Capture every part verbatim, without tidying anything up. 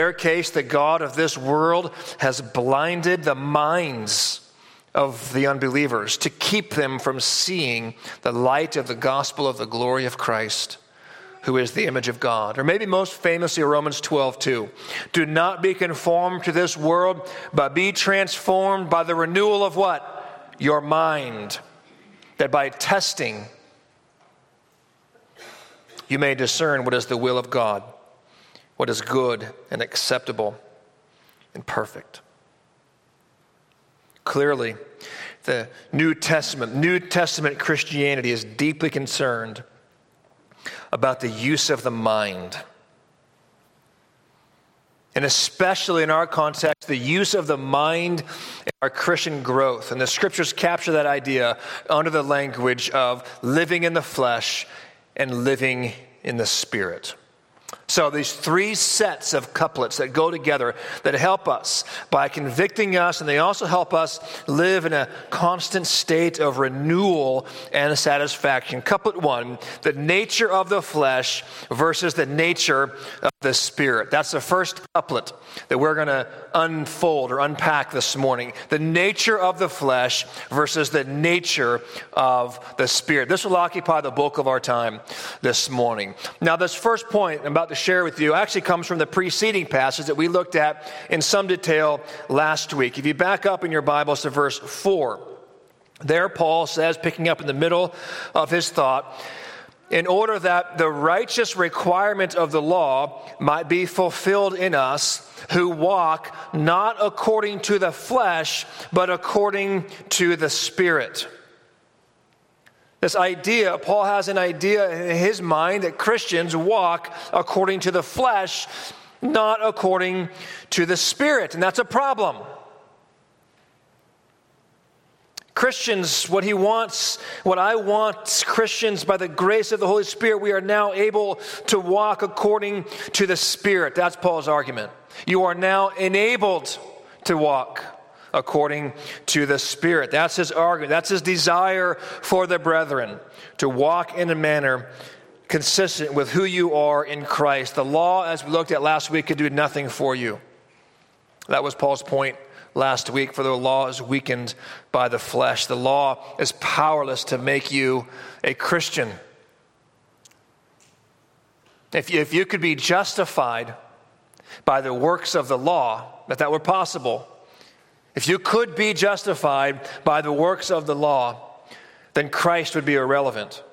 their case, the God of this world has blinded the minds of the unbelievers to keep them from seeing the light of the gospel of the glory of Christ, who is the image of God. Or maybe most famously Romans twelve two. Do not be conformed to this world, but be transformed by the renewal of what? Your mind. That by testing, you may discern what is the will of God, what is good and acceptable and perfect. Clearly, the New Testament, New Testament Christianity is deeply concerned about the use of the mind. And especially in our context, the use of the mind in our Christian growth. And the scriptures capture that idea under the language of living in the flesh and living in the spirit. So these three sets of couplets that go together that help us by convicting us, and they also help us live in a constant state of renewal and satisfaction. Couplet one, the nature of the flesh versus the nature of the spirit. That's the first couplet that we're going to unfold or unpack this morning. The nature of the flesh versus the nature of the spirit. This will occupy the bulk of our time this morning. Now, this first point I'm about to share with you actually comes from the preceding passage that we looked at in some detail last week. If you back up in your Bibles to verse four, there Paul says, picking up in the middle of his thought, in order that the righteous requirement of the law might be fulfilled in us who walk not according to the flesh, but according to the Spirit. This idea, Paul has an idea in his mind that Christians walk according to the flesh, not according to the Spirit. And that's a problem. Christians, what he wants, what I want, Christians, by the grace of the Holy Spirit, we are now able to walk according to the Spirit. That's Paul's argument. You are now enabled to walk according to the Spirit. That's his argument. That's his desire for the brethren, to walk in a manner consistent with who you are in Christ. The law, as we looked at last week, could do nothing for you. That was Paul's point last week, for the law is weakened by the flesh. The law is powerless to make you a Christian. If you, if you could be justified by the works of the law, if that were possible, if you could be justified by the works of the law, then Christ would be irrelevant.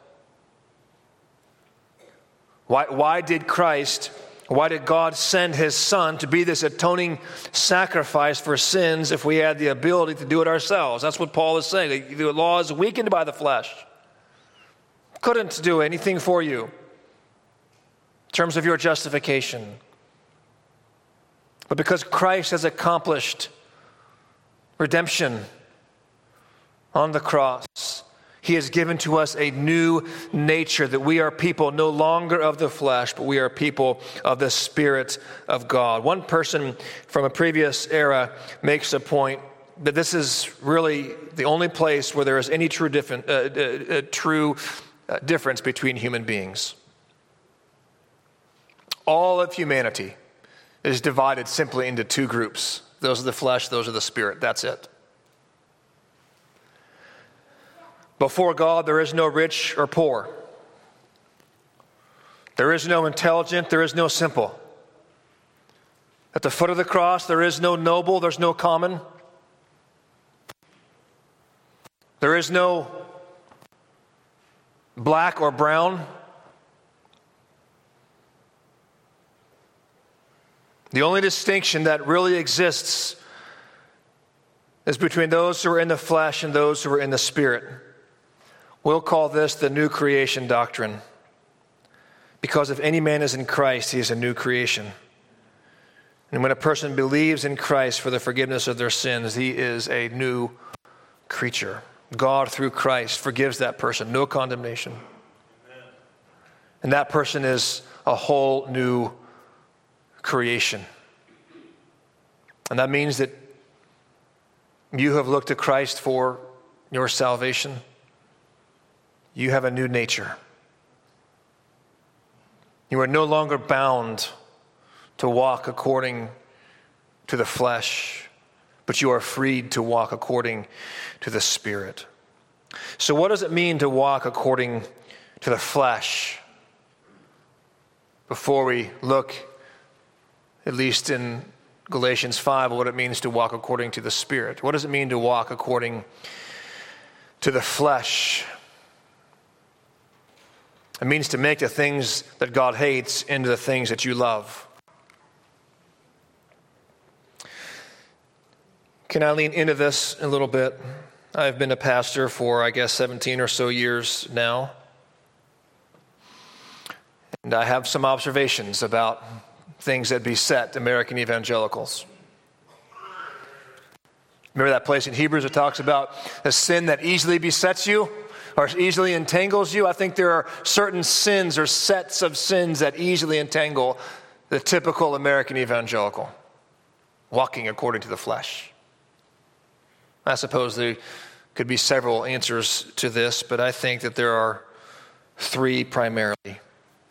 Why, why did Christ, why did God send his Son to be this atoning sacrifice for sins if we had the ability to do it ourselves? That's what Paul is saying. The law is weakened by the flesh. Couldn't do anything for you in terms of your justification. But because Christ has accomplished redemption on the cross, he has given to us a new nature, that we are people no longer of the flesh, but we are people of the Spirit of God. One person from a previous era makes a point that this is really the only place where there is any true, different, uh, uh, uh, true uh, difference between human beings. All of humanity is divided simply into two groups. Those are the flesh, those are the spirit. That's it. Before God, there is no rich or poor. There is no intelligent, there is no simple. At the foot of the cross, there is no noble, there's no common. There is no black or brown. The only distinction that really exists is between those who are in the flesh and those who are in the spirit. We'll call this the new creation doctrine. Because if any man is in Christ, he is a new creation. And when a person believes in Christ for the forgiveness of their sins, he is a new creature. God, through Christ, forgives that person. No condemnation. Amen. And that person is a whole new creation. And that means that you have looked to Christ for your salvation. You have a new nature. You are no longer bound to walk according to the flesh, but you are freed to walk according to the Spirit. So what does it mean to walk according to the flesh? Before we look, at least in Galatians five, what it means to walk according to the Spirit. What does it mean to walk according to the flesh? It means to make the things that God hates into the things that you love. Can I lean into this a little bit? I've been a pastor for, I guess, seventeen or so years now. And I have some observations about things that beset American evangelicals. Remember that place in Hebrews that talks about the sin that easily besets you or easily entangles you? I think there are certain sins or sets of sins that easily entangle the typical American evangelical, walking according to the flesh. I suppose there could be several answers to this, but I think that there are three primarily.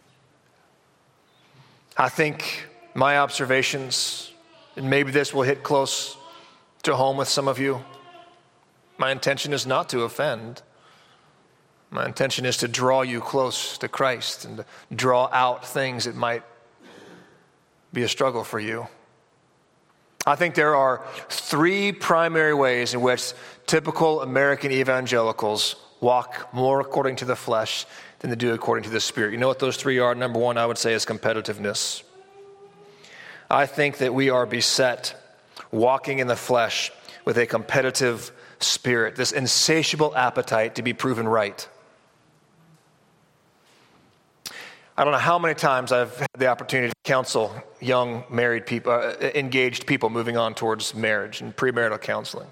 I think my observations, and maybe this will hit close to home with some of you, my intention is not to offend. My intention is to draw you close to Christ and to draw out things that might be a struggle for you. I think there are three primary ways in which typical American evangelicals walk more according to the flesh than they do according to the Spirit. You know what those three are? Number one, I would say, is competitiveness. I think that we are beset, walking in the flesh, with a competitive spirit, this insatiable appetite to be proven right. I don't know how many times I've had the opportunity to counsel young married people, uh, engaged people moving on towards marriage and premarital counseling.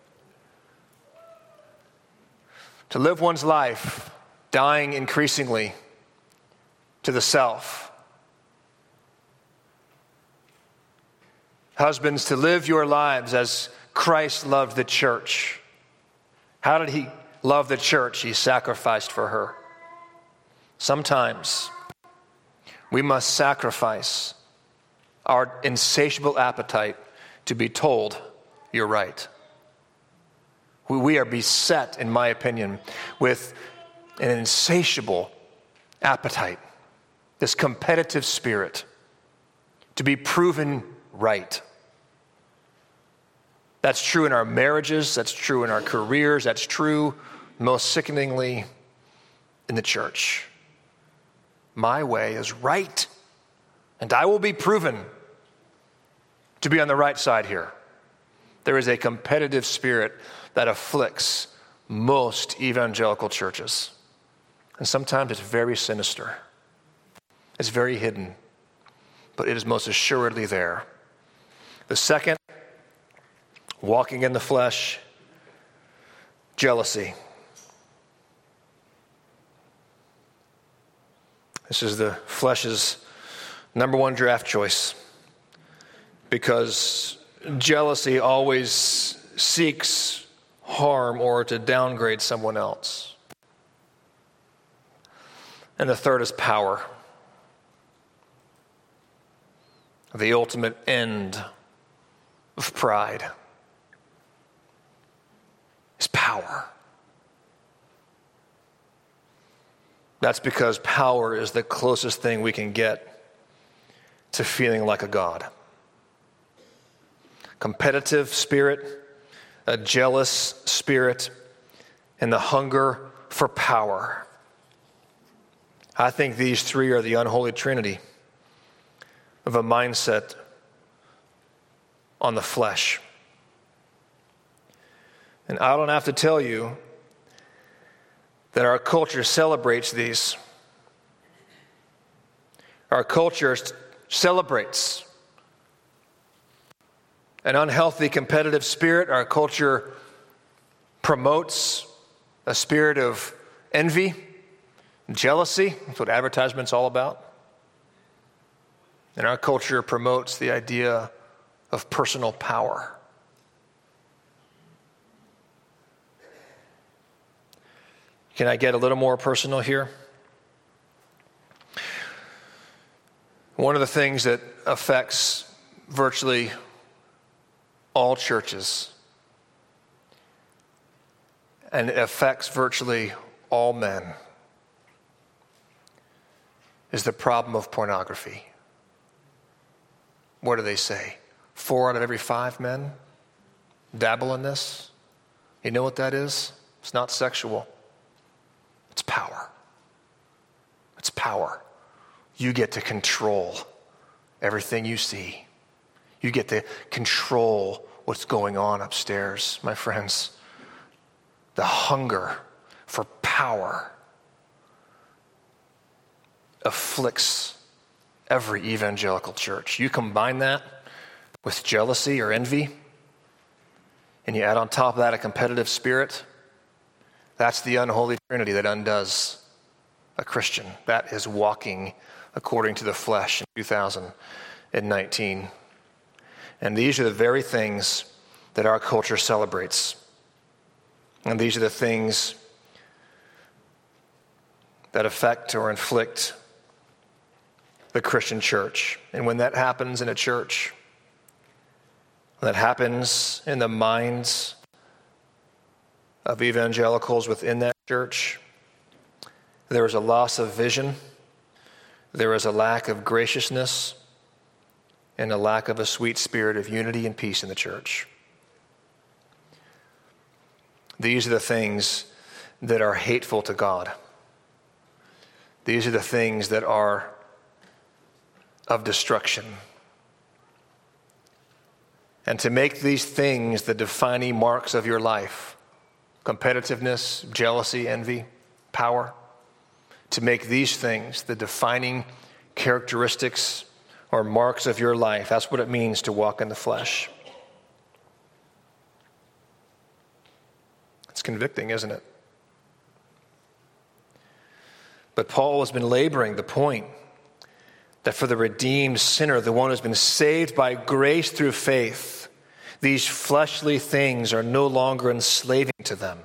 To live one's life dying increasingly to the self. Husbands, to live your lives as Christ loved the church. How did he love the church? He sacrificed for her. Sometimes we must sacrifice our insatiable appetite to be told you're right. We are beset, in my opinion, with an insatiable appetite, this competitive spirit, to be proven right. That's true in our marriages, that's true in our careers, that's true, most sickeningly, in the church. My way is right, and I will be proven to be on the right side here. There is a competitive spirit that afflicts most evangelical churches. And sometimes it's very sinister. It's very hidden, but it is most assuredly there. The second, walking in the flesh, jealousy. This is the flesh's number one draft choice, because jealousy always seeks harm or to downgrade someone else. And the third is power. The ultimate end of pride is power. That's because power is the closest thing we can get to feeling like a god. Competitive spirit, a jealous spirit, and the hunger for power. I think these three are the unholy trinity of a mindset on the flesh. And I don't have to tell you that our culture celebrates these. Our culture celebrates an unhealthy competitive spirit. Our culture promotes a spirit of envy, jealousy. That's what advertisement's all about. And our culture promotes the idea of personal power. Can I get a little more personal here? One of the things that affects virtually all churches, and it affects virtually all men, is the problem of pornography. What do they say? Four out of every five men dabble in this. You know what that is? It's not sexual. It's power. It's power. You get to control everything you see. You get to control what's going on upstairs, my friends. The hunger for power afflicts every evangelical church. You combine that with jealousy or envy, and you add on top of that a competitive spirit, that's the unholy trinity that undoes a Christian. That is walking according to the flesh in two thousand nineteen. And these are the very things that our culture celebrates. And these are the things that affect or inflict the Christian church. And when that happens in a church, when that happens in the minds of evangelicals within that church, there is a loss of vision, there is a lack of graciousness, and a lack of a sweet spirit of unity and peace in the church. These are the things that are hateful to God. These are the things that are of destruction. And to make these things the defining marks of your life, competitiveness, jealousy, envy, power, to make these things the defining characteristics or marks of your life, that's what it means to walk in the flesh. It's convicting, isn't it? But Paul has been laboring the point that for the redeemed sinner, the one who's been saved by grace through faith, these fleshly things are no longer enslaving to them.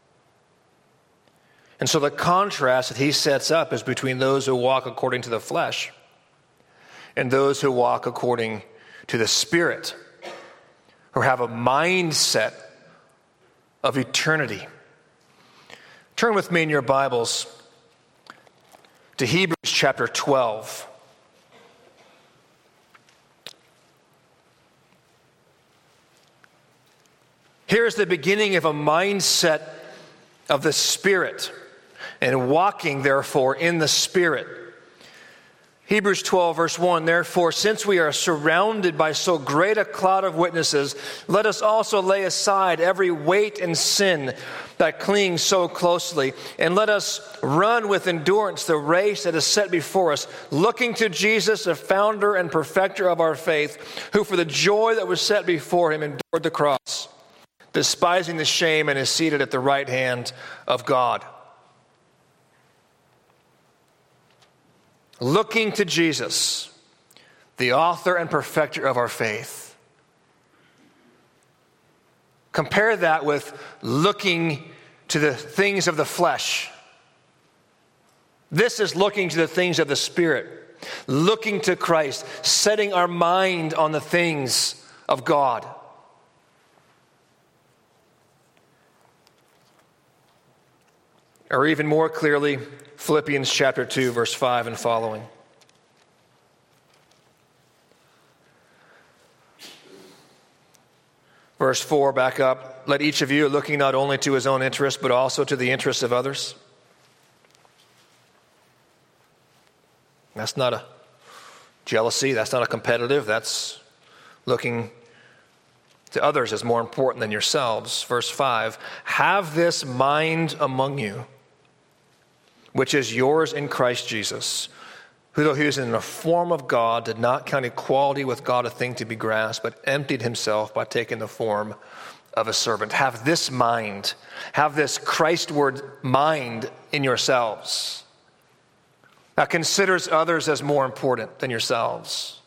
And so the contrast that he sets up is between those who walk according to the flesh and those who walk according to the Spirit, who have a mindset of eternity. Turn with me in your Bibles to Hebrews chapter twelve. Here's the beginning of a mindset of the Spirit and walking, therefore, in the Spirit. Hebrews twelve, verse one, therefore, since we are surrounded by so great a cloud of witnesses, let us also lay aside every weight and sin that clings so closely, and let us run with endurance the race that is set before us, looking to Jesus, the founder and perfecter of our faith, who for the joy that was set before him endured the cross, despising the shame, and is seated at the right hand of God. Looking to Jesus, the author and perfecter of our faith. Compare that with looking to the things of the flesh. This is looking to the things of the Spirit. Looking to Christ, setting our mind on the things of God. Or even more clearly, Philippians chapter two, verse five and following. Verse four, back up. Let each of you, looking not only to his own interest, but also to the interests of others. That's not a jealousy. That's not a competitive. That's looking to others as more important than yourselves. Verse five, have this mind among you, which is yours in Christ Jesus, who though he was in the form of God, did not count equality with God a thing to be grasped, but emptied himself by taking the form of a servant. Have this mind, have this Christward mind in yourselves that considers others as more important than yourselves.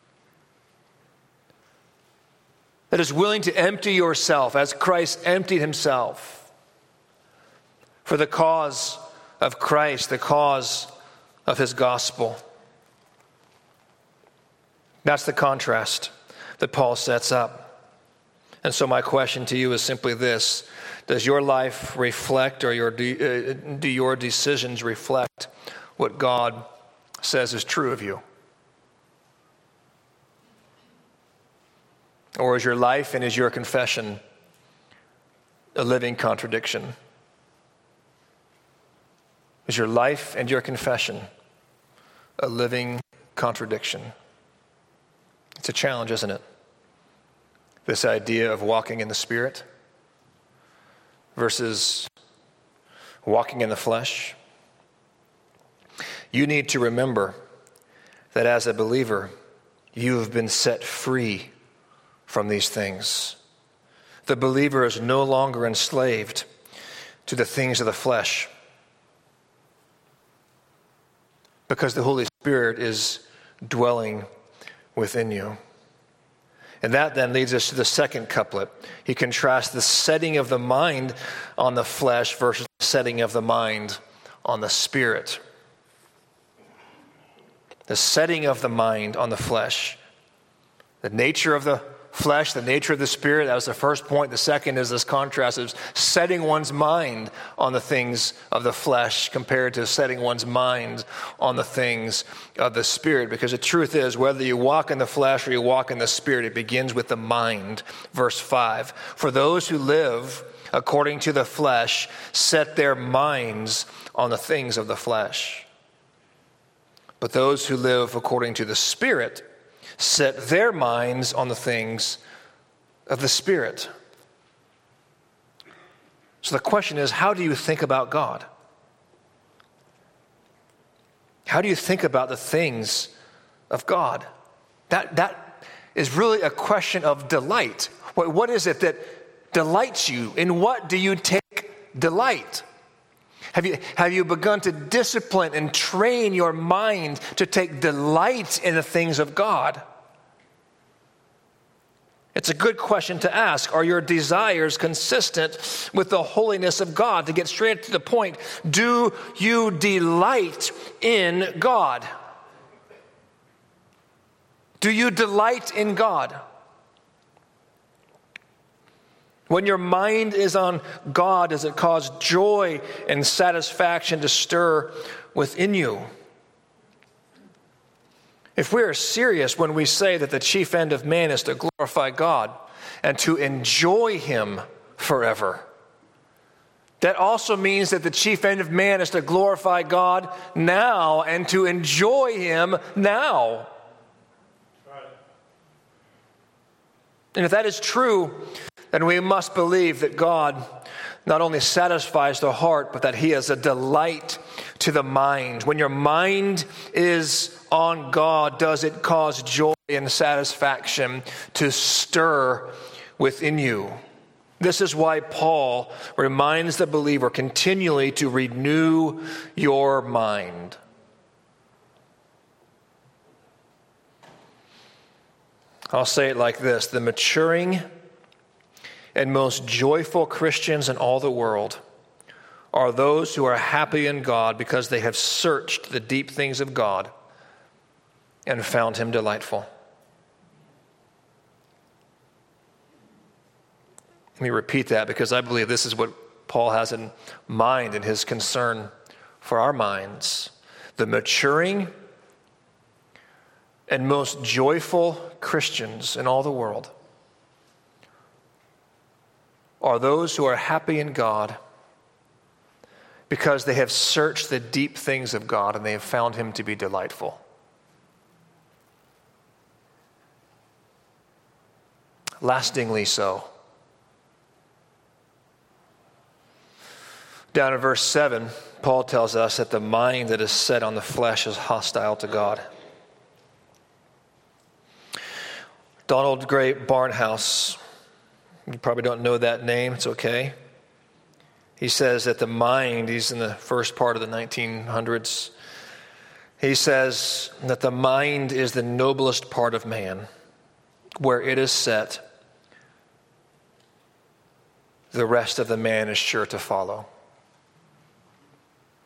That is willing to empty yourself as Christ emptied himself for the cause of Christ, the cause of his gospel. That's the contrast that Paul sets up. And so my question to you is simply this: does your life reflect, or your de- uh, do your decisions reflect what God says is true of you? Or is your life and is your confession a living contradiction? Is your life and your confession a living contradiction? It's a challenge, isn't it? This idea of walking in the Spirit versus walking in the flesh. You need to remember that as a believer, you have been set free from these things. The believer is no longer enslaved to the things of the flesh, because the Holy Spirit is dwelling within you. And that then leads us to the second couplet. He contrasts the setting of the mind on the flesh versus the setting of the mind on the Spirit. The setting of the mind on the flesh. The nature of the flesh, the nature of the Spirit, that was the first point. The second is this contrast of setting one's mind on the things of the flesh compared to setting one's mind on the things of the Spirit. Because the truth is, whether you walk in the flesh or you walk in the Spirit, it begins with the mind. Verse five, for those who live according to the flesh set their minds on the things of the flesh. But those who live according to the Spirit set their minds on the things of the Spirit. So the question is, how do you think about God? How do you think about the things of God? That, that is really a question of delight. What, what is it that delights you? In what do you take delight? Have you, have you begun to discipline and train your mind to take delight in the things of God? It's a good question to ask. Are your desires consistent with the holiness of God? To get straight to the point, do you delight in God? Do you delight in God? When your mind is on God, does it cause joy and satisfaction to stir within you? If we are serious when we say that the chief end of man is to glorify God and to enjoy Him forever, that also means that the chief end of man is to glorify God now and to enjoy Him now. And if that is true, then we must believe that God not only satisfies the heart, but that He is a delight to the mind. When your mind is on God, does it cause joy and satisfaction to stir within you? This is why Paul reminds the believer continually to renew your mind. I'll say it like this: the maturing and most joyful Christians in all the world are those who are happy in God because they have searched the deep things of God and found Him delightful. Let me repeat that, because I believe this is what Paul has in mind in his concern for our minds. The maturing and most joyful Christians in all the world are those who are happy in God because they have searched the deep things of God and they have found Him to be delightful. Lastingly so. Down in verse seven, Paul tells us that the mind that is set on the flesh is hostile to God. Donald Gray Barnhouse, you probably don't know that name, it's okay. He says that the mind, he's in the first part of the nineteen hundreds, he says that the mind is the noblest part of man. Where it is set, the rest of the man is sure to follow.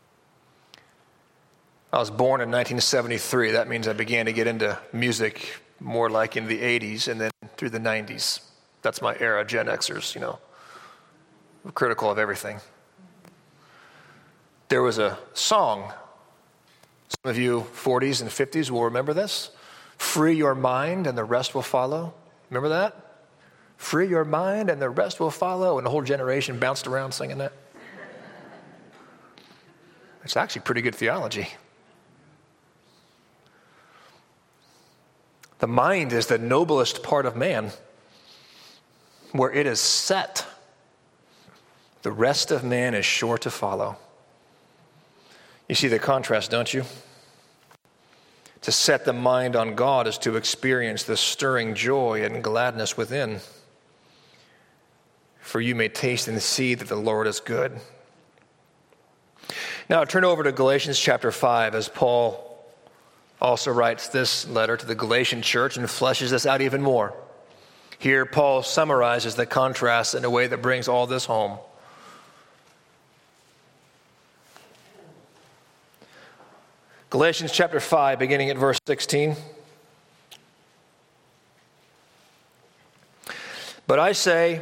I was born in nineteen seventy-three. That means I began to get into music more like in the eighties and then through the nineties. That's my era, Gen Xers, you know, critical of everything. There was a song, some of you forties and fifties will remember this. Free your mind and the rest will follow. Remember that? Free your mind and the rest will follow. And the whole generation bounced around singing that. It's actually pretty good theology. The mind is the noblest part of man. Where it is set, the rest of man is sure to follow. You see the contrast, don't you? To set the mind on God is to experience the stirring joy and gladness within. For you may taste and see that the Lord is good. Now turn over to Galatians chapter five as Paul also writes this letter to the Galatian church and fleshes this out even more. Here Paul summarizes the contrast in a way that brings all this home. Galatians chapter five, beginning at verse sixteen. But I say,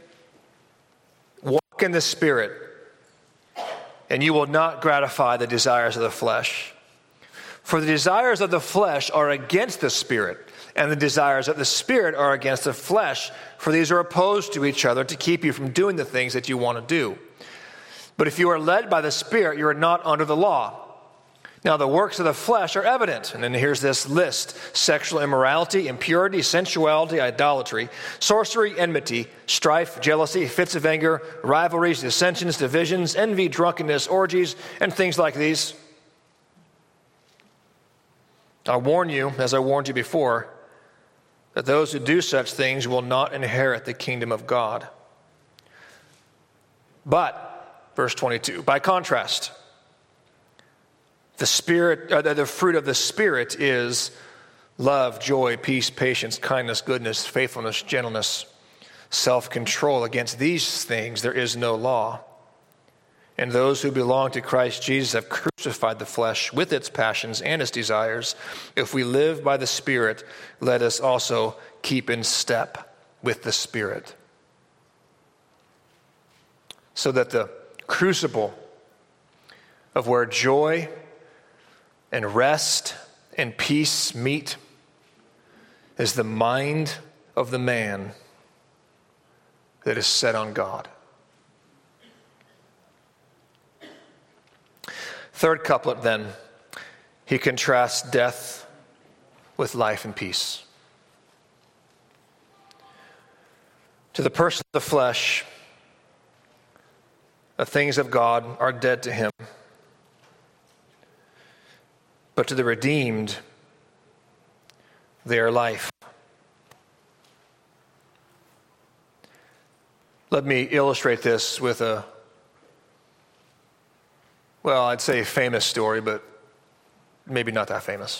walk in the Spirit, and you will not gratify the desires of the flesh. For the desires of the flesh are against the Spirit, and the desires of the Spirit are against the flesh, for these are opposed to each other to keep you from doing the things that you want to do. But if you are led by the Spirit, you are not under the law. Now the works of the flesh are evident. And then here's this list: sexual immorality, impurity, sensuality, idolatry, sorcery, enmity, strife, jealousy, fits of anger, rivalries, dissensions, divisions, envy, drunkenness, orgies, and things like these. I warn you, as I warned you before, that those who do such things will not inherit the kingdom of God. But, verse twenty-two, by contrast, the spirit, uh, the fruit of the Spirit is love, joy, peace, patience, kindness, goodness, faithfulness, gentleness, self-control. Against these things there is no law. And those who belong to Christ Jesus have crucified the flesh with its passions and its desires. If we live by the Spirit, let us also keep in step with the Spirit. So that the crucible of where joy and rest and peace meet is the mind of the man that is set on God. Third couplet, then, he contrasts death with life and peace. To the person of the flesh, the things of God are dead to him. But to the redeemed, they are life. Let me illustrate this with a Well, I'd say a famous story, but maybe not that famous.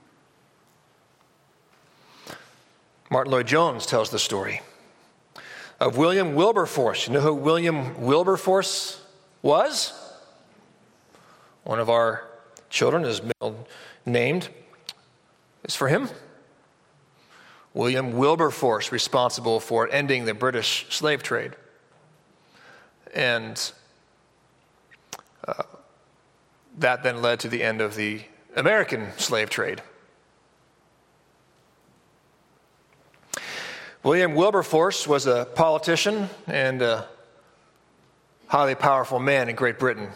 Martin Lloyd-Jones tells the story of William Wilberforce. You know who William Wilberforce was? One of our children is named. It's for him. William Wilberforce, responsible for ending the British slave trade. And uh, that then led to the end of the American slave trade. William Wilberforce was a politician and a highly powerful man in Great Britain.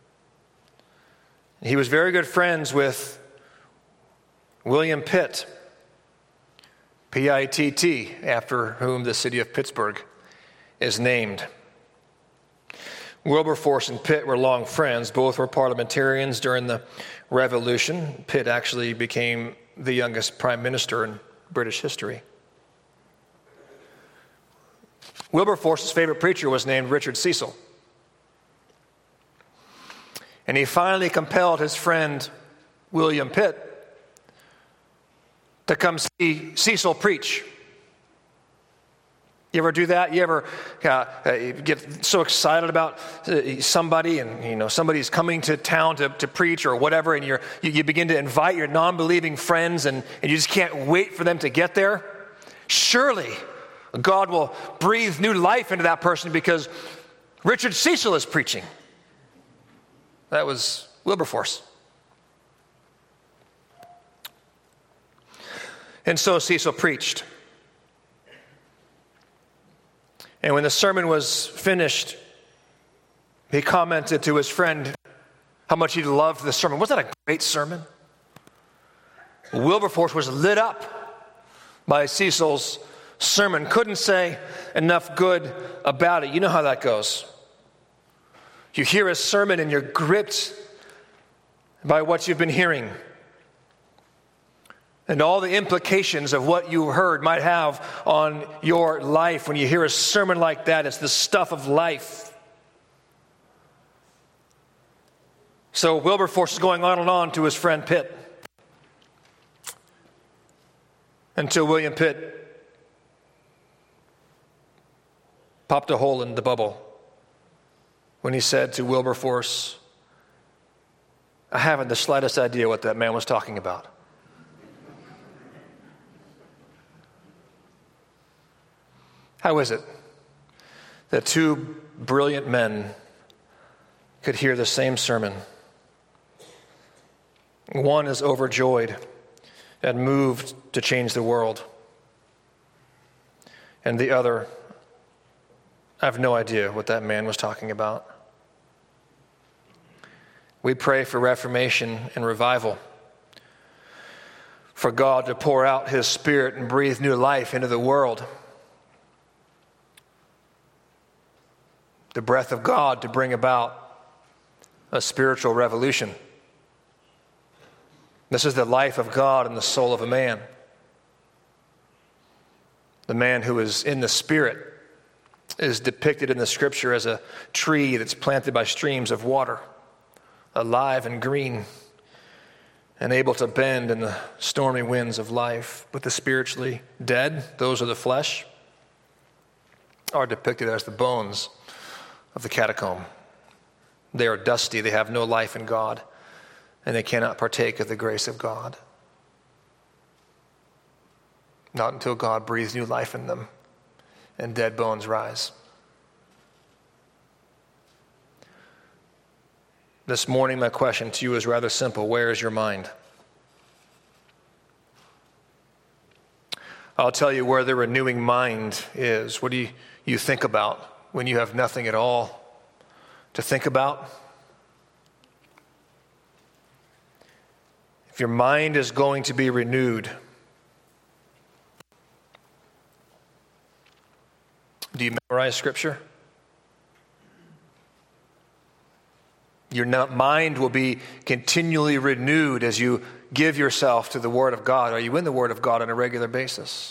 He was very good friends with William Pitt, P I T T, after whom the city of Pittsburgh is named. Wilberforce and Pitt were long friends. Both were parliamentarians during the Revolution. Pitt actually became the youngest prime minister in British history. Wilberforce's favorite preacher was named Richard Cecil. And he finally compelled his friend William Pitt to come see Cecil preach. You ever do that? You ever uh, get so excited about somebody, and you know somebody's coming to town to, to preach or whatever, and you're, you, you begin to invite your non-believing friends, and, and you just can't wait for them to get there? Surely God will breathe new life into that person because Richard Cecil is preaching. That was Wilberforce. And so Cecil preached. And when the sermon was finished, he commented to his friend how much he loved the sermon. Wasn't that a great sermon? Wilberforce was lit up by Cecil's sermon. Couldn't say enough good about it. You know how that goes. You hear a sermon and you're gripped by what you've been hearing. And all the implications of what you heard might have on your life. When you hear a sermon like that, it's the stuff of life. So Wilberforce is going on and on to his friend Pitt, until William Pitt popped a hole in the bubble when he said to Wilberforce, "I haven't the slightest idea what that man was talking about." How is it that two brilliant men could hear the same sermon? One is overjoyed and moved to change the world, and the other, I have no idea what that man was talking about. We pray for reformation and revival, for God to pour out His Spirit and breathe new life into the world. The breath of God to bring about a spiritual revolution. This is the life of God in the soul of a man. The man who is in the Spirit is depicted in the Scripture as a tree that's planted by streams of water, alive and green, and able to bend in the stormy winds of life. But the spiritually dead, those of the flesh, are depicted as the bones of the catacomb. They are dusty, they have no life in God, and they cannot partake of the grace of God. Not until God breathes new life in them and dead bones rise. This morning, my question to you is rather simple. Where is your mind? I'll tell you where the renewing mind is. What do you, you think about when you have nothing at all to think about? If your mind is going to be renewed, do you memorize Scripture? Your mind will be continually renewed as you give yourself to the Word of God. Are you in the Word of God on a regular basis?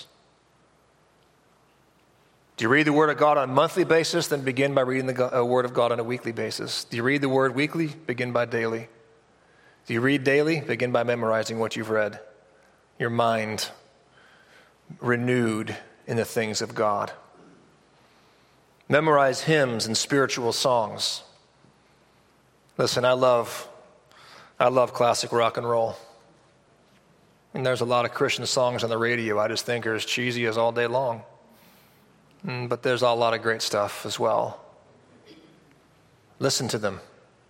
Do you read the Word of God on a monthly basis? Then begin by reading the Word of God on a weekly basis. Do you read the Word weekly? Begin by daily. Do you read daily? Begin by memorizing what you've read. Your mind renewed in the things of God. Memorize hymns and spiritual songs. Listen, I love, I love classic rock and roll. And there's a lot of Christian songs on the radio I just think are as cheesy as all day long. But there's a lot of great stuff as well. Listen to them.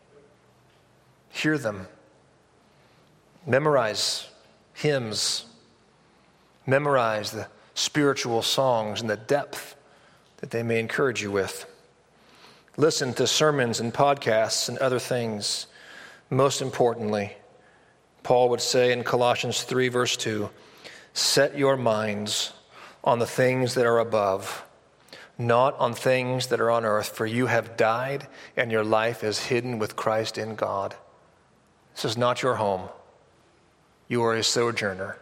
Hear them. Memorize hymns. Memorize the spiritual songs and the depth that they may encourage you with. Listen to sermons and podcasts and other things. Most importantly, Paul would say in Colossians three, verse two, set your minds on the things that are above, not on things that are on earth, for you have died and your life is hidden with Christ in God. This is not your home. You are a sojourner.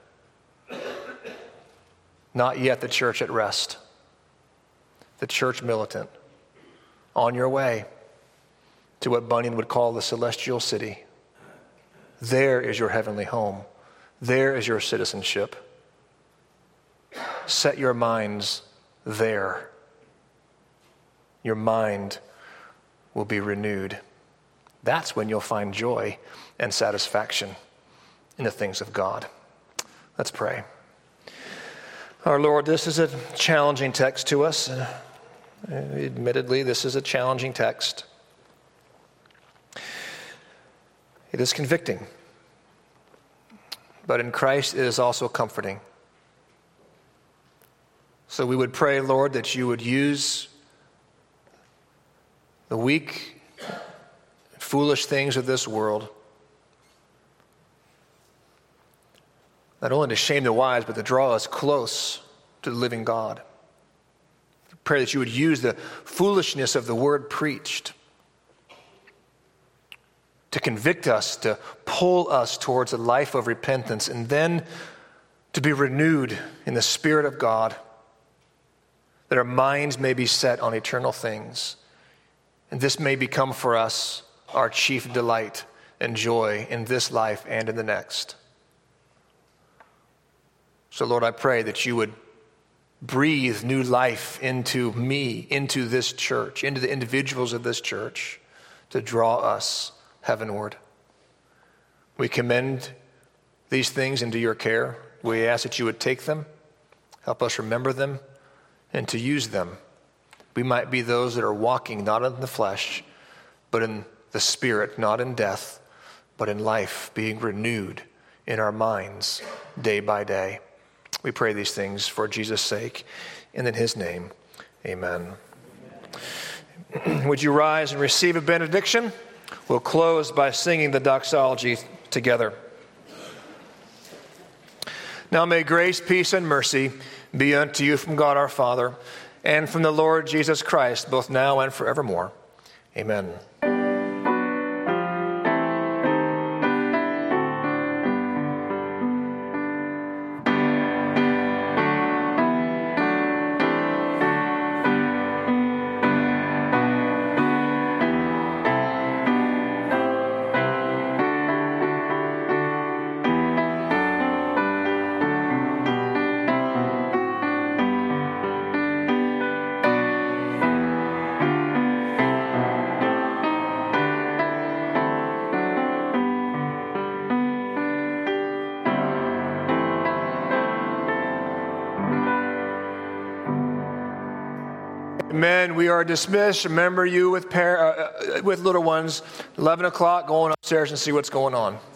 Not yet the church at rest. The church militant. On your way to what Bunyan would call the celestial city. There is your heavenly home. There is your citizenship. Set your minds there. your mind will be renewed. That's when you'll find joy and satisfaction in the things of God. Let's pray. Our Lord, this is a challenging text to us. Uh, admittedly, this is a challenging text. It is convicting, but in Christ it is also comforting. So we would pray, Lord, that you would use the weak, foolish things of this world, not only to shame the wise, but to draw us close to the living God. Pray that you would use the foolishness of the word preached to convict us, to pull us towards a life of repentance, and then to be renewed in the Spirit of God, that our minds may be set on eternal things. And this may become for us our chief delight and joy in this life and in the next. So, Lord, I pray that you would breathe new life into me, into this church, into the individuals of this church, to draw us heavenward. We commend these things into your care. We ask that you would take them, help us remember them, and to use them. We might be those that are walking not in the flesh, but in the Spirit, not in death, but in life, being renewed in our minds day by day. We pray these things for Jesus' sake, and in his name, amen. Would you rise and receive a benediction? We'll close by singing the doxology together. Now may grace, peace, and mercy be unto you from God our Father, and from the Lord Jesus Christ, both now and forevermore. Amen. Amen. We are dismissed. Remember you with par- uh, with little ones. eleven o'clock, going upstairs and see what's going on.